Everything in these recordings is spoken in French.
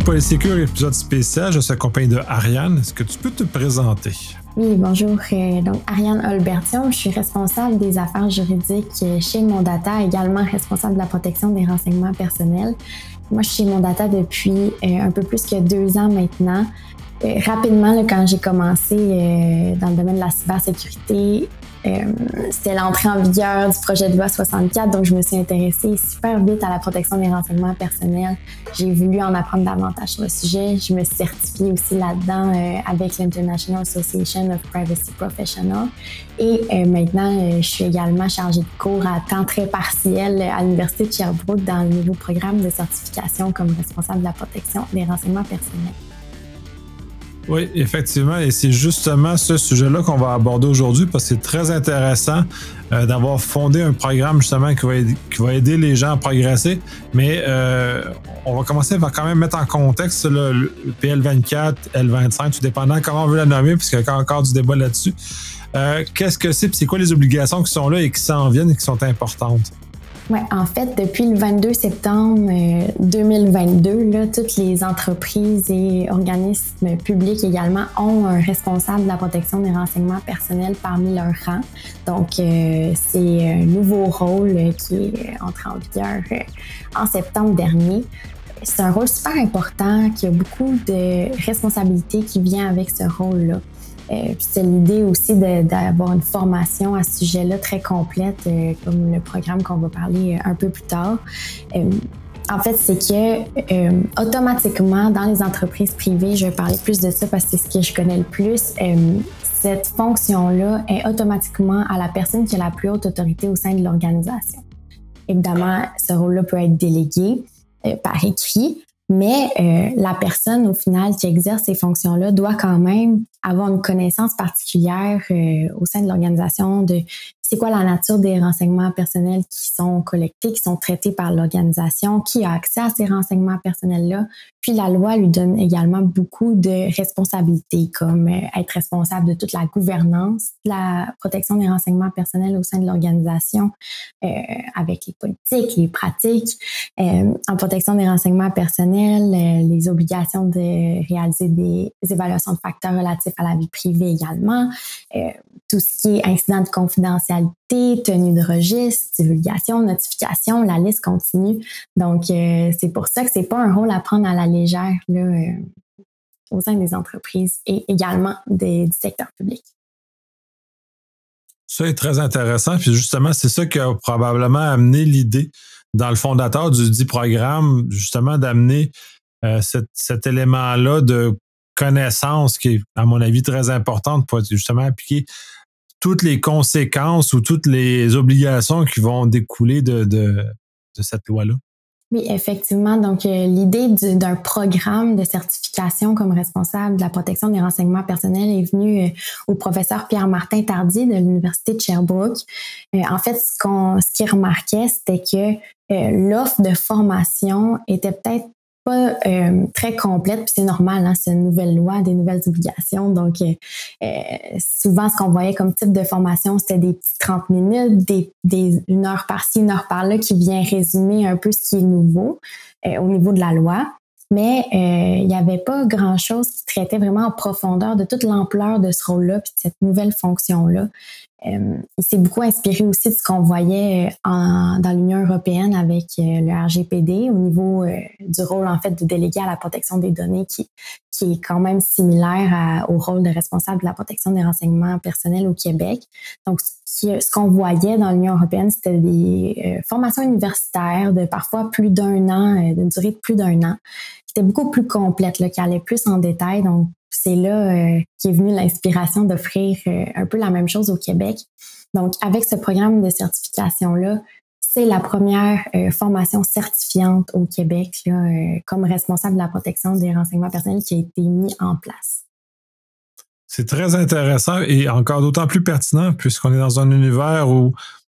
Polysécure, épisode spécial. Je suis accompagné de Ariane. Est-ce que tu peux te présenter? Oui, bonjour. Donc, Ariane Olbertion, je suis responsable des affaires juridiques chez Mondata, également responsable de la protection des renseignements personnels. Moi, je suis chez Mondata depuis un peu plus que 2 ans maintenant. Rapidement, quand j'ai commencé dans le domaine de la cybersécurité, c'était l'entrée en vigueur du projet de loi 64, donc je me suis intéressée super vite à la protection des renseignements personnels. J'ai voulu en apprendre davantage sur le sujet. Je me suis certifiée aussi là-dedans avec l'International Association of Privacy Professionals. Et maintenant, je suis également chargée de cours à temps très partiel à l'Université de Sherbrooke dans le nouveau programme de certification comme responsable de la protection des renseignements personnels. Oui, effectivement, et c'est justement ce sujet-là qu'on va aborder aujourd'hui parce que c'est très intéressant d'avoir fondé un programme justement qui va aider les gens à progresser, mais on va commencer par quand même mettre en contexte le PL24, L25, tout dépendant comment on veut la nommer, puisqu'il y a encore du débat là-dessus. Qu'est-ce que c'est, puis c'est quoi les obligations qui sont là et qui s'en viennent et qui sont importantes? Oui, en fait, depuis le 22 septembre 2022, là, toutes les entreprises et organismes publics également ont un responsable de la protection des renseignements personnels parmi leurs rangs. Donc, c'est un nouveau rôle qui est entré en vigueur en septembre dernier. C'est un rôle super important, qui a beaucoup de responsabilités qui viennent avec ce rôle-là. C'est l'idée aussi d'avoir une formation à ce sujet-là très complète, comme le programme qu'on va parler un peu plus tard. En fait, c'est que automatiquement, dans les entreprises privées, je vais parler plus de ça parce que c'est ce que je connais le plus, cette fonction-là est automatiquement à la personne qui a la plus haute autorité au sein de l'organisation. Évidemment, ce rôle-là peut être délégué par écrit, mais la personne, au final, qui exerce ces fonctions-là doit quand même avoir une connaissance particulière au sein de l'organisation de c'est quoi la nature des renseignements personnels qui sont collectés, qui sont traités par l'organisation, qui a accès à ces renseignements personnels-là. Puis la loi lui donne également beaucoup de responsabilités, comme être responsable de toute la gouvernance, de la protection des renseignements personnels au sein de l'organisation, avec les politiques, les pratiques, en protection des renseignements personnels, les obligations de réaliser des évaluations de facteurs relatifs à la vie privée également, tout ce qui est incident de confidentialité, tenue de registre, divulgation, notification, la liste continue. Donc, c'est pour ça que c'est pas un rôle à prendre à la légère là, au sein des entreprises et également du secteur public. Ça est très intéressant, puis justement, c'est ça qui a probablement amené l'idée dans le fondateur du dit programme, justement d'amener cet élément-là de connaissance qui est, à mon avis, très importante pour justement appliquer toutes les conséquences ou toutes les obligations qui vont découler de cette loi-là. Oui, effectivement. Donc, l'idée d'un programme de certification comme responsable de la protection des renseignements personnels est venue au professeur Pierre-Martin Tardy de l'Université de Sherbrooke. En fait, ce qu'il remarquait, c'était que l'offre de formation était peut-être pas très complète, puis c'est normal, hein, c'est une nouvelle loi, des nouvelles obligations. Donc, souvent, ce qu'on voyait comme type de formation, c'était des petits 30 minutes, une heure par-ci, une heure par-là, qui vient résumer un peu ce qui est nouveau au niveau de la loi. Mais il n'y avait pas grand-chose qui traitait vraiment en profondeur de toute l'ampleur de ce rôle-là puis de cette nouvelle fonction-là. Il s'est beaucoup inspiré aussi de ce qu'on voyait dans l'Union européenne avec le RGPD au niveau du rôle en fait de délégué à la protection des données qui est quand même similaire au rôle de responsable de la protection des renseignements personnels au Québec. Donc, ce qu'on voyait dans l'Union européenne, c'était des formations universitaires de parfois plus d'1 an, d'une durée de plus d'1 an, qui étaient beaucoup plus complètes, là, qui allaient plus en détail. Donc, c'est là qu'est venue l'inspiration d'offrir un peu la même chose au Québec. Donc, avec ce programme de certification-là, c'est la première formation certifiante au Québec là, comme responsable de la protection des renseignements personnels qui a été mis en place. C'est très intéressant et encore d'autant plus pertinent puisqu'on est dans un univers où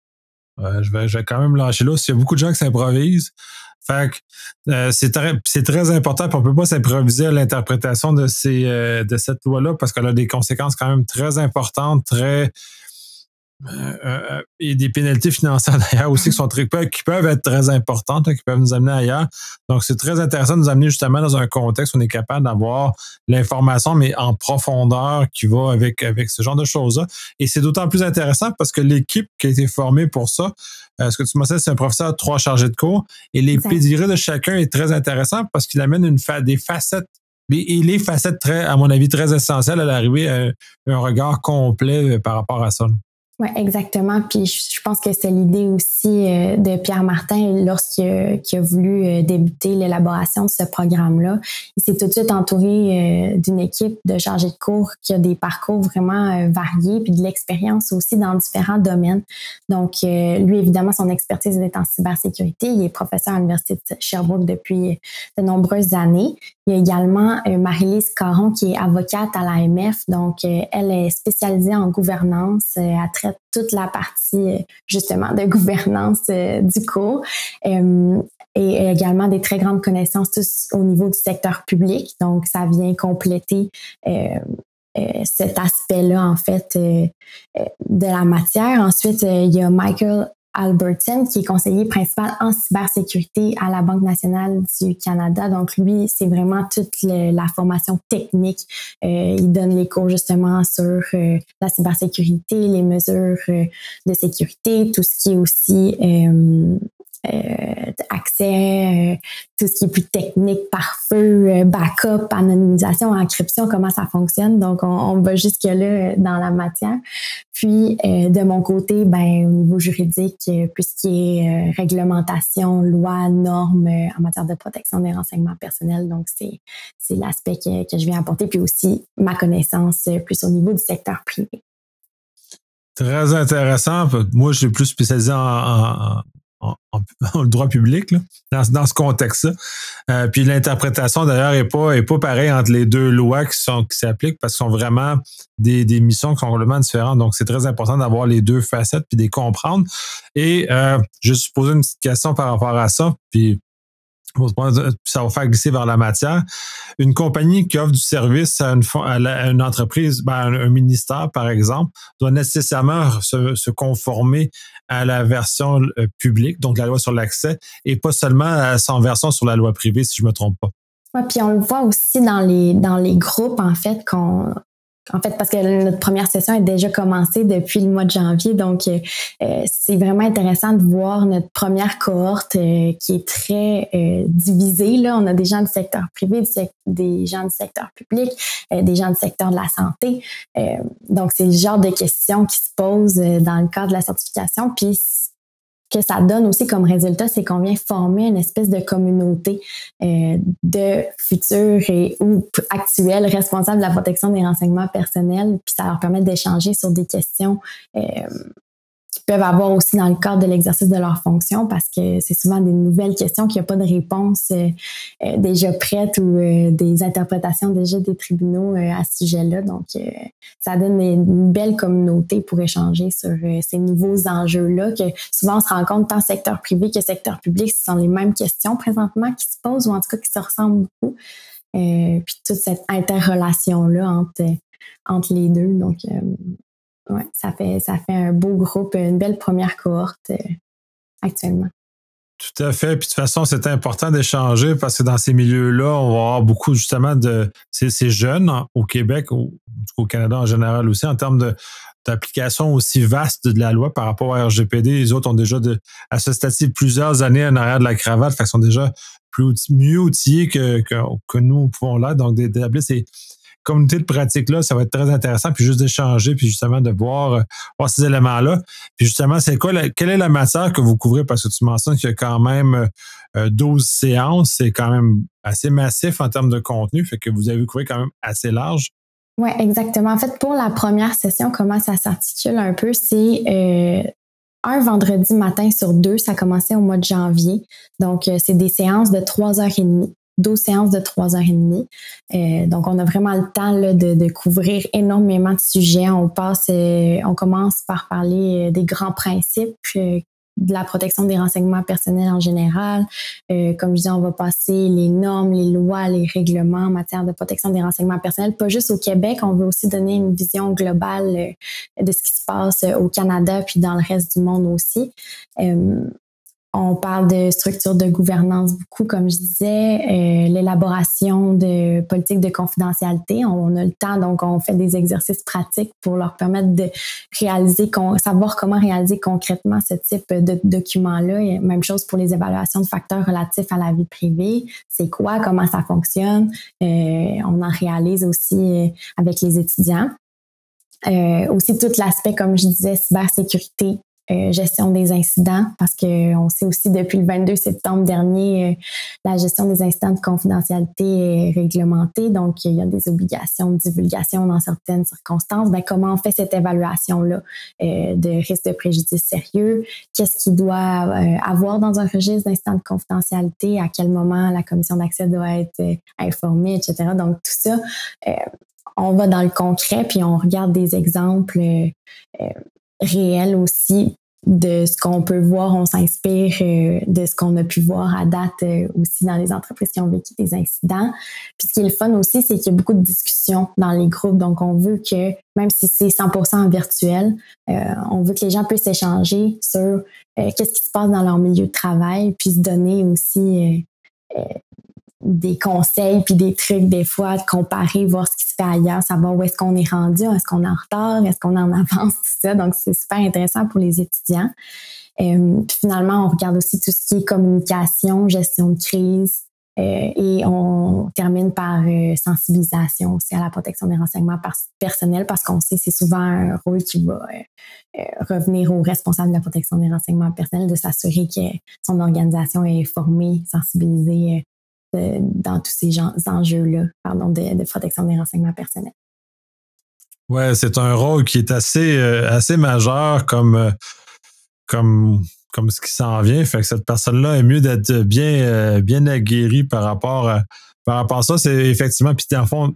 je vais quand même lâcher là. Il y a beaucoup de gens qui s'improvisent. Fait que c'est très important, puis on peut pas s'improviser à l'interprétation de cette loi-là parce qu'elle a des conséquences quand même très importantes, très et des pénalités financières d'ailleurs aussi qui peuvent être très importantes, qui peuvent nous amener ailleurs. Donc, c'est très intéressant de nous amener justement dans un contexte où on est capable d'avoir l'information, mais en profondeur qui va avec ce genre de choses-là. Et c'est d'autant plus intéressant parce que l'équipe qui a été formée pour ça, ce que tu m'as dit, c'est un professeur, 3 chargés de cours, et les pédigrés de chacun est très intéressant parce qu'il amène des facettes. Les facettes très, à mon avis, très essentielles à l'arrivée à un regard complet par rapport à ça. Oui, exactement. Puis je pense que c'est l'idée aussi de Pierre Martin lorsqu'il a voulu débuter l'élaboration de ce programme-là. Il s'est tout de suite entouré d'une équipe de chargés de cours qui a des parcours vraiment variés, puis de l'expérience aussi dans différents domaines. Donc, lui, évidemment, son expertise est en cybersécurité. Il est professeur à l'Université de Sherbrooke depuis de nombreuses années. Il y a également Marie-Lise Caron qui est avocate à l'AMF. Donc, elle est spécialisée en gouvernance. Elle traite toute la partie, justement, de gouvernance du cours. Et également des très grandes connaissances tous au niveau du secteur public. Donc, ça vient compléter cet aspect-là, en fait, de la matière. Ensuite, il y a Michael Albertson, qui est conseiller principal en cybersécurité à la Banque nationale du Canada. Donc, lui, c'est vraiment toute la formation technique. Il donne les cours justement sur la cybersécurité, les mesures de sécurité, tout ce qui est aussi accès, tout ce qui est plus technique par feu, backup, anonymisation, encryption, comment ça fonctionne. Donc, on va jusque-là dans la matière. Puis, de mon côté, au niveau juridique, plus ce qui est réglementation, loi, normes en matière de protection des renseignements personnels. Donc, c'est l'aspect que je viens apporter. Puis aussi, ma connaissance plus au niveau du secteur privé. Très intéressant. Moi, je suis plus spécialisé en le droit public, là, dans ce contexte-là. Puis l'interprétation, d'ailleurs, est pas pareille entre les deux lois qui s'appliquent parce qu'ils sont vraiment des missions qui sont complètement différentes. Donc, c'est très important d'avoir les deux facettes puis de les comprendre. Et je vais te poser une petite question par rapport à ça, puis ça va faire glisser vers la matière. Une compagnie qui offre du service à une entreprise, un ministère, par exemple, doit nécessairement se conformer à la version publique, donc la loi sur l'accès, et pas seulement à son version sur la loi privée, si je me trompe pas. Ouais, puis on le voit aussi dans les groupes, en fait, parce que notre première session est déjà commencée depuis le mois de janvier, donc c'est vraiment intéressant de voir notre première cohorte qui est très divisée. Là, on a des gens du secteur privé, des gens du secteur public, des gens du secteur de la santé. Donc, c'est le genre de questions qui se posent dans le cadre de la certification. Puis, que ça donne aussi comme résultat, c'est qu'on vient former une espèce de communauté de futurs ou actuels responsables de la protection des renseignements personnels, puis ça leur permet d'échanger sur des questions qu'ils peuvent avoir aussi dans le cadre de l'exercice de leur fonction, parce que c'est souvent des nouvelles questions qu'il n'y a pas de réponse déjà prête ou des interprétations déjà des tribunaux à ce sujet-là. Donc, ça donne une belle communauté pour échanger sur ces nouveaux enjeux-là, que souvent on se rend compte tant secteur privé que secteur public, ce sont les mêmes questions présentement qui se posent, ou en tout cas qui se ressemblent beaucoup. Puis toute cette interrelation-là entre les deux. Donc, ouais, ça fait un beau groupe, une belle première cohorte actuellement. Tout à fait. Puis de toute façon, c'est important d'échanger parce que dans ces milieux-là, on va avoir beaucoup justement de ces jeunes au Québec, au Canada en général aussi, en termes d'application aussi vaste de la loi par rapport à RGPD. Les autres ont déjà à ce stade-ci plusieurs années en arrière de la cravate, fait qu'ils sont déjà mieux outillés que nous pouvons l'être. Donc, d'établir ces communauté de pratique-là, ça va être très intéressant, puis juste d'échanger, puis justement de voir ces éléments-là. Puis justement, quelle est la matière que vous couvrez? Parce que tu mentionnes qu'il y a quand même 12 séances, c'est quand même assez massif en termes de contenu, fait que vous avez couvert quand même assez large. Oui, exactement. En fait, pour la première session, comment ça s'articule un peu, c'est un vendredi matin sur 2, ça commençait au mois de janvier. Donc, c'est des séances de 3h30. 12 séances de 3h30. Donc, on a vraiment le temps là, de couvrir énormément de sujets. On commence par parler des grands principes de la protection des renseignements personnels en général. Comme je dis, on va passer les normes, les lois, les règlements en matière de protection des renseignements personnels, pas juste au Québec, on veut aussi donner une vision globale de ce qui se passe au Canada puis dans le reste du monde aussi. On parle de structures de gouvernance beaucoup, comme je disais, l'élaboration de politiques de confidentialité. On a le temps, donc on fait des exercices pratiques pour leur permettre de savoir comment réaliser concrètement ce type de document-là. Et même chose pour les évaluations de facteurs relatifs à la vie privée. C'est quoi, comment ça fonctionne. On en réalise aussi avec les étudiants. Aussi tout l'aspect, comme je disais, cybersécurité. Gestion des incidents, parce qu'on sait aussi depuis le 22 septembre dernier, la gestion des incidents de confidentialité est réglementée, donc il y a des obligations de divulgation dans certaines circonstances. Ben, comment on fait cette évaluation-là de risque de préjudice sérieux? Qu'est-ce qu'il doit avoir dans un registre d'incidents de confidentialité? À quel moment la commission d'accès doit être informée, etc. Donc tout ça, on va dans le concret, puis on regarde des exemples réel aussi de ce qu'on peut voir. On s'inspire de ce qu'on a pu voir à date aussi dans les entreprises qui ont vécu des incidents. Puis ce qui est le fun aussi, c'est qu'il y a beaucoup de discussions dans les groupes. Donc, on veut que, même si c'est 100% virtuel, on veut que les gens puissent échanger sur qu'est-ce qui se passe dans leur milieu de travail, puis se donner aussi des conseils puis des trucs des fois, de comparer, voir ce qui se fait ailleurs, savoir où est-ce qu'on est rendu, est-ce qu'on est en retard, est-ce qu'on est en avance, tout ça. Donc, c'est super intéressant pour les étudiants. Puis finalement, on regarde aussi tout ce qui est communication, gestion de crise et on termine par sensibilisation aussi à la protection des renseignements personnels parce qu'on sait que c'est souvent un rôle qui va revenir aux responsables de la protection des renseignements personnels de s'assurer que son organisation est formée, sensibilisée dans tous ces enjeux-là, de protection des renseignements personnels. Ouais, c'est un rôle qui est assez majeur comme ce qui s'en vient. Fait que cette personne-là est mieux d'être bien aguerrie par rapport à ça. C'est effectivement, puis dans le fond,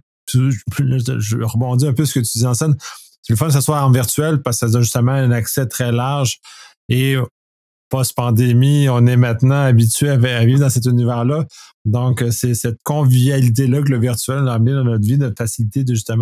je rebondis un peu sur ce que tu dis en scène. C'est le fun que ce soit en virtuel parce que ça donne justement un accès très large et post-pandémie, on est maintenant habitué à vivre dans cet univers-là. Donc, c'est cette convivialité-là que le virtuel a amené dans notre vie, notre facilité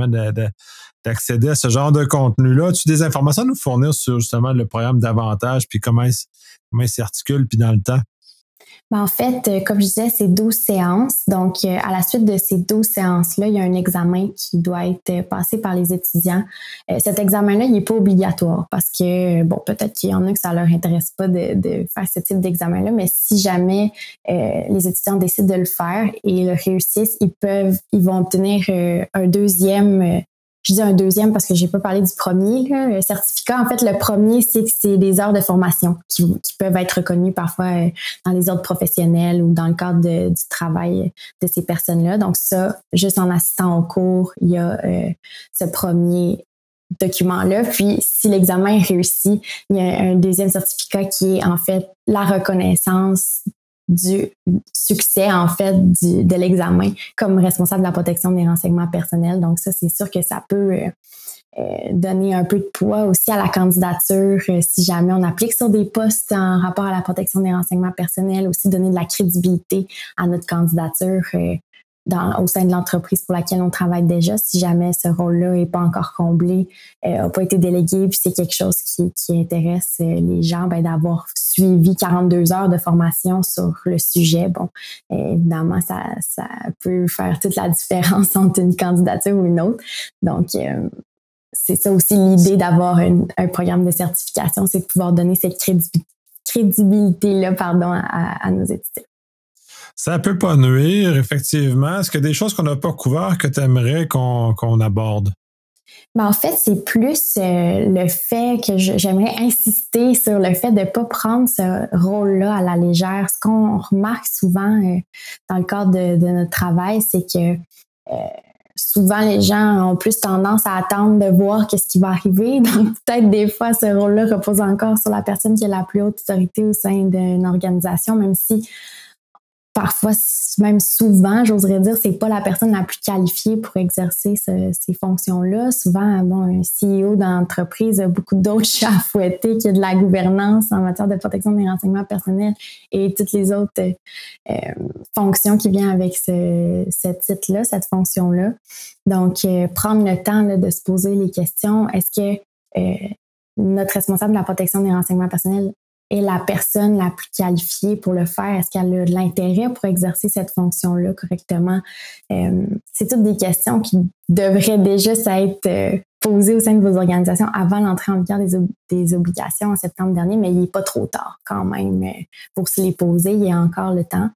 d'accéder à ce genre de contenu-là. As-tu des informations à nous fournir sur justement le programme d'avantage, puis comment il s'articule, puis dans le temps? Ben en fait, comme je disais, c'est 12 séances. Donc, à la suite de ces 12 séances-là, il y a un examen qui doit être passé par les étudiants. Cet examen-là, il n'est pas obligatoire parce que, bon, peut-être qu'il y en a que ça leur intéresse pas de faire ce type d'examen-là, mais si jamais les étudiants décident de le faire et le réussissent, ils vont obtenir un deuxième. Je dis un deuxième parce que j'ai pas parlé du premier, là. Le certificat, en fait, le premier, c'est que c'est des heures de formation qui peuvent être reconnues parfois dans les ordres professionnels ou dans le cadre du travail de ces personnes-là. Donc ça, juste en assistant au cours, il y a ce premier document-là. Puis, si l'examen est réussi, il y a un deuxième certificat qui est en fait la reconnaissance du succès, en fait, de l'examen comme responsable de la protection des renseignements personnels. Donc ça, c'est sûr que ça peut donner un peu de poids aussi à la candidature si jamais on applique sur des postes en rapport à la protection des renseignements personnels, aussi donner de la crédibilité à notre candidature au sein de l'entreprise pour laquelle on travaille déjà, si jamais ce rôle-là n'est pas encore comblé, n'a pas été délégué, puis c'est quelque chose qui intéresse les gens, ben, d'avoir suivi 42 heures de formation sur le sujet. Bon, évidemment, ça peut faire toute la différence entre une candidature ou une autre. Donc, c'est ça aussi l'idée d'avoir un programme de certification, c'est de pouvoir donner cette crédibilité-là à nos étudiants. Ça peut pas nuire, effectivement. Est-ce qu'il y a des choses qu'on n'a pas couvertes que tu aimerais qu'on aborde? Ben en fait, c'est plus le fait que j'aimerais insister sur le fait de ne pas prendre ce rôle-là à la légère. Ce qu'on remarque souvent dans le cadre de notre travail, c'est que souvent les gens ont plus tendance à attendre de voir qu'est-ce qui va arriver. Donc peut-être des fois, ce rôle-là repose encore sur la personne qui a la plus haute autorité au sein d'une organisation, même si parfois, même souvent, j'oserais dire, c'est pas la personne la plus qualifiée pour exercer ces fonctions-là. Souvent, un CEO d'entreprise a beaucoup d'autres chats à fouetter qu'il y a de la gouvernance en matière de protection des renseignements personnels et toutes les autres fonctions qui viennent avec ce titre-là, cette fonction-là. Donc, prendre le temps là, de se poser les questions. Est-ce que notre responsable de la protection des renseignements personnels est la personne la plus qualifiée pour le faire? Est-ce qu'elle a de l'intérêt pour exercer cette fonction-là correctement? C'est toutes des questions qui devraient déjà être posées au sein de vos organisations avant l'entrée en vigueur des obligations en septembre dernier, mais il n'est pas trop tard quand même pour se les poser. Il y a encore le temps.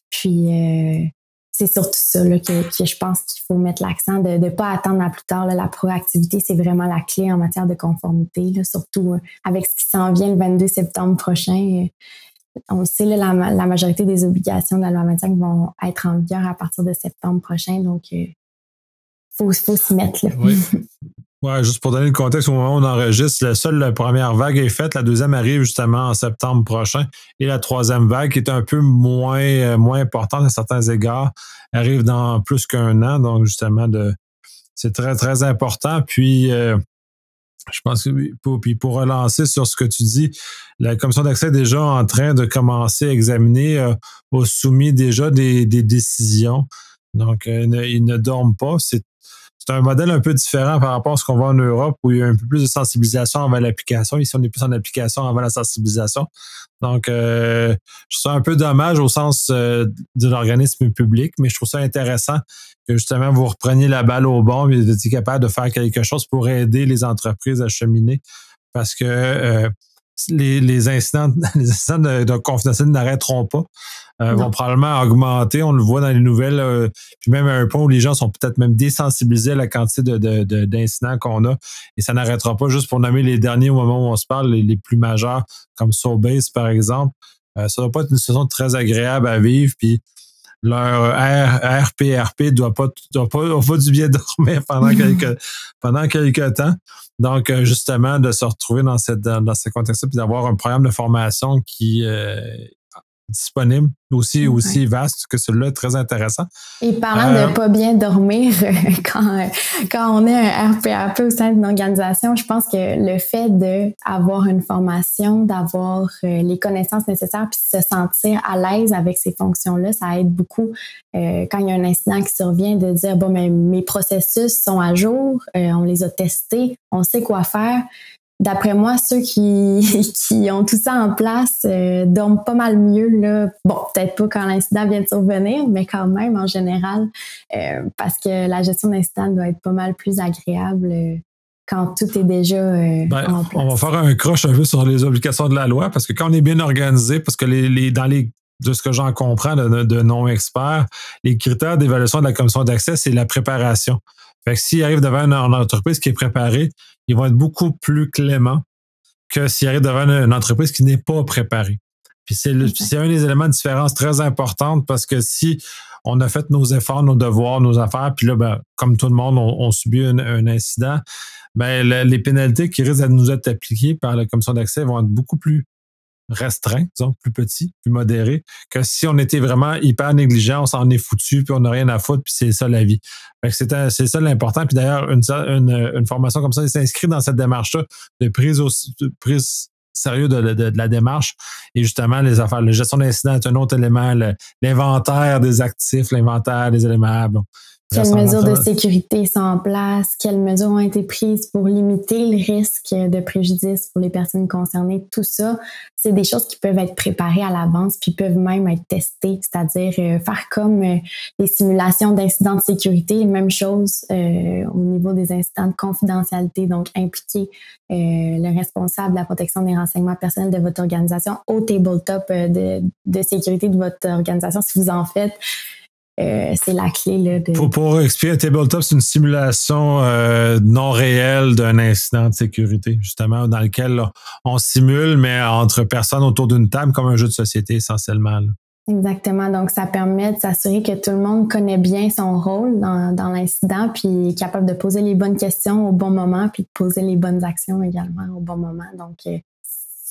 Puis, c'est surtout ça là, que je pense qu'il faut mettre l'accent, de ne pas attendre à plus tard. Là. La proactivité, c'est vraiment la clé en matière de conformité, là, surtout avec ce qui s'en vient le 22 septembre prochain. On le sait, là, la majorité des obligations de la loi 25 vont être en vigueur à partir de septembre prochain, donc faut s'y mettre. Là. Oui. Ouais, juste pour donner le contexte, au moment où on enregistre, la première vague est faite, la deuxième arrive justement en septembre prochain, et la troisième vague, qui est un peu moins importante à certains égards, arrive dans plus qu'un an, donc justement, c'est très, très important. Puis, je pense que pour relancer sur ce que tu dis, la commission d'accès est déjà en train de commencer à examiner, a soumis déjà des décisions, donc ils ne dorment pas. C'est un modèle un peu différent par rapport à ce qu'on voit en Europe où il y a un peu plus de sensibilisation avant l'application. Ici, on est plus en application avant la sensibilisation. Donc, je trouve ça un peu dommage au sens de l'organisme public, mais je trouve ça intéressant que justement vous repreniez la balle au bon et vous étiez capable de faire quelque chose pour aider les entreprises à cheminer parce que les incidents de confidentialité n'arrêteront pas. Vont probablement augmenter. On le voit dans les nouvelles, puis même à un point où les gens sont peut-être même désensibilisés à la quantité d'incidents qu'on a. Et ça n'arrêtera pas juste pour nommer les derniers au moment où on se parle, les plus majeurs, comme Sobase, par exemple. Ça ne doit pas être une situation très agréable à vivre. Puis leur RPRP doit pas du bien dormir pendant quelques temps. Donc, justement, de se retrouver dans ce contexte-là, puis d'avoir un programme de formation qui disponible, aussi vaste que celui-là, très intéressant. Et parlant de pas bien dormir, quand on est un RPAP au sein d'une organisation, je pense que le fait d'avoir une formation, d'avoir les connaissances nécessaires puis se sentir à l'aise avec ces fonctions-là, ça aide beaucoup quand il y a un incident qui survient de dire, bon, mais mes processus sont à jour, on les a testés, on sait quoi faire. D'après moi, ceux qui ont tout ça en place dorment pas mal mieux, là. Bon, peut-être pas quand l'incident vient de survenir, mais quand même, en général, parce que la gestion d'incident doit être pas mal plus agréable quand tout est déjà en place. On va faire un croche un peu sur les obligations de la loi, parce que quand on est bien organisé, parce que de ce que j'en comprends de non-experts, les critères d'évaluation de la commission d'accès, c'est la préparation. Fait que s'il arrive devant une entreprise qui est préparée, ils vont être beaucoup plus cléments que s'il arrive devant une entreprise qui n'est pas préparée. Puis c'est un des éléments de différence très importante parce que si on a fait nos efforts, nos devoirs, nos affaires, puis là, comme tout le monde, on subit un incident, les pénalités qui risquent de nous être appliquées par la commission d'accès vont être beaucoup plus restreint, disons, plus petit, plus modéré, que si on était vraiment hyper négligent, on s'en est foutu, puis on n'a rien à foutre, puis c'est ça la vie. Fait que c'est ça l'important. Puis d'ailleurs, une formation comme ça, il s'inscrit dans cette démarche-là de prise sérieux de la démarche. Et justement, les affaires, la gestion d'incidents est un autre élément, l'inventaire des actifs, l'inventaire des éléments. Bon. Quelles mesures de sécurité sont en place? Quelles mesures ont été prises pour limiter le risque de préjudice pour les personnes concernées? Tout ça, c'est des choses qui peuvent être préparées à l'avance puis peuvent même être testées, c'est-à-dire faire comme les simulations d'incidents de sécurité, même chose au niveau des incidents de confidentialité, donc impliquer le responsable de la protection des renseignements personnels de votre organisation au tabletop de sécurité de votre organisation. Si vous en faites, c'est la clé. Là, Pour expliquer, un tabletop, c'est une simulation non réelle d'un incident de sécurité, justement, dans lequel là, on simule, mais entre personnes autour d'une table, comme un jeu de société, essentiellement. Là. Exactement. Donc, ça permet de s'assurer que tout le monde connaît bien son rôle dans l'incident, puis est capable de poser les bonnes questions au bon moment, puis de poser les bonnes actions également au bon moment. Donc,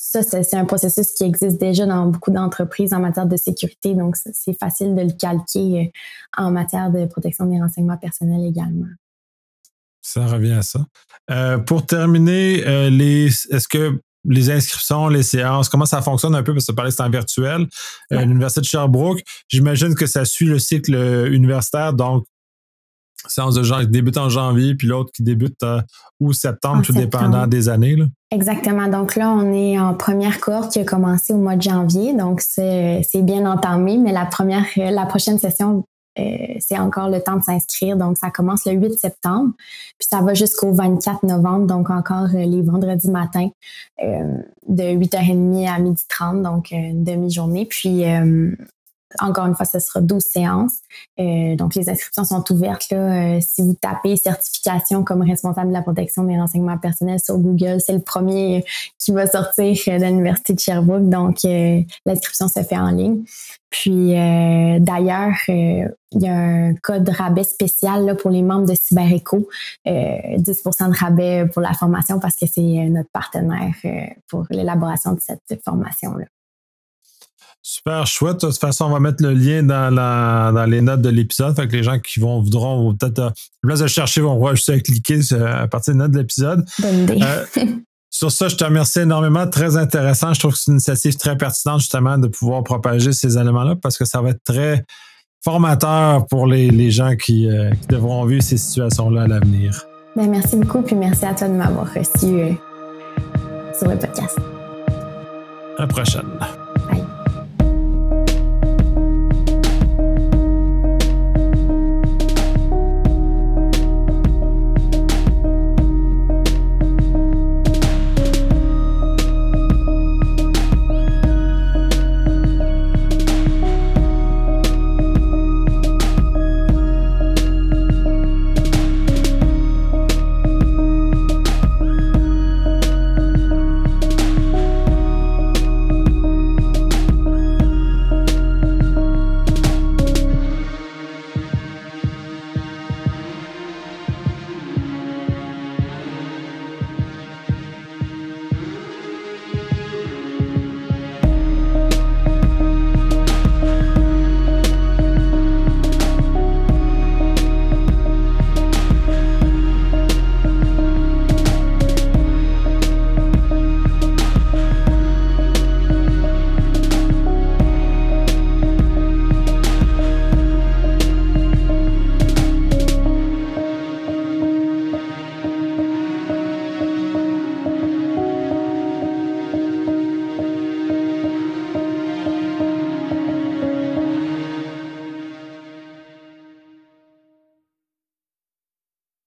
ça, c'est un processus qui existe déjà dans beaucoup d'entreprises en matière de sécurité. Donc, c'est facile de le calquer en matière de protection des renseignements personnels également. Ça revient à ça. Pour terminer, est-ce que les inscriptions, les séances, comment ça fonctionne un peu? Parce que tu parlais que c'est en virtuel. Ouais. L'Université de Sherbrooke, j'imagine que ça suit le cycle universitaire, donc séance de genre qui débute en janvier, puis l'autre qui débute août, septembre, tout dépendant des années. Là. Exactement. Donc là, on est en première cohorte qui a commencé au mois de janvier. Donc, c'est bien entamé, mais la prochaine session, c'est encore le temps de s'inscrire. Donc, ça commence le 8 septembre, puis ça va jusqu'au 24 novembre, donc encore les vendredis matins de 8h30 à 12h30, donc une demi-journée. Puis, encore une fois, ce sera 12 séances. Donc, les inscriptions sont ouvertes. Là. Si vous tapez certification comme responsable de la protection des renseignements personnels sur Google, c'est le premier qui va sortir de l'Université de Sherbrooke. Donc, l'inscription se fait en ligne. Puis, d'ailleurs, il y a un code rabais spécial là, pour les membres de CyberEcho. 10% de rabais pour la formation parce que c'est notre partenaire pour l'élaboration de cette formation-là. Super chouette. De toute façon, on va mettre le lien dans les notes de l'épisode. Fait que les gens qui voudront peut-être, à la place de chercher, vont juste cliquer à partir des notes de l'épisode. Bonne idée. Sur ça, je te remercie énormément. Très intéressant. Je trouve que c'est une initiative très pertinente, justement, de pouvoir propager ces éléments-là parce que ça va être très formateur pour les gens qui devront vivre ces situations-là à l'avenir. Bien, merci beaucoup. Puis merci à toi de m'avoir reçu sur le podcast. À la prochaine.